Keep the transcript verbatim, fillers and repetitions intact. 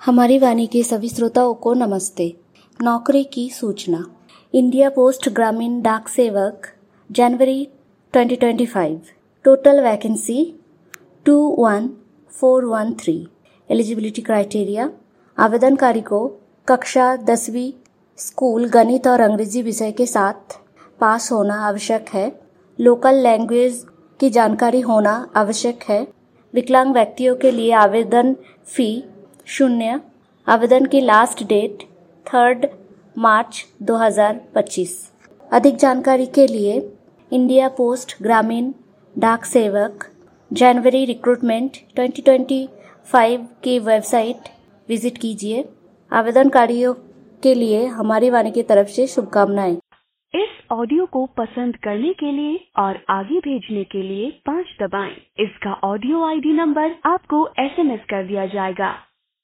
हमारी वाणी के सभी श्रोताओं को नमस्ते। नौकरी की सूचना। इंडिया पोस्ट ग्रामीण डाक सेवक जनवरी twenty twenty five. Total vacancy two one four one three. Eligibility criteria. आवेदनकारी को कक्षा दसवीं स्कूल गणित और अंग्रेजी विषय के साथ पास होना आवश्यक है। लोकल लैंग्वेज की जानकारी होना आवश्यक है। विकलांग व्यक्तियों के लिए आवेदन फी शून्य। आवेदन की लास्ट डेट थर्ड मार्च दो हज़ार पच्चीस। अधिक जानकारी के लिए इंडिया पोस्ट ग्रामीण डाक सेवक जनवरी रिक्रूटमेंट ट्वेंटी ट्वेंटी फाइव की वेबसाइट विजिट कीजिए। आवेदनकारियों के लिए हमारी वाणी की तरफ से शुभकामनाएं। इस ऑडियो को पसंद करने के लिए और आगे भेजने के लिए पाँच दबाएं। इसका ऑडियो आईडी नंबर आपको एसएमएस कर दिया जाएगा।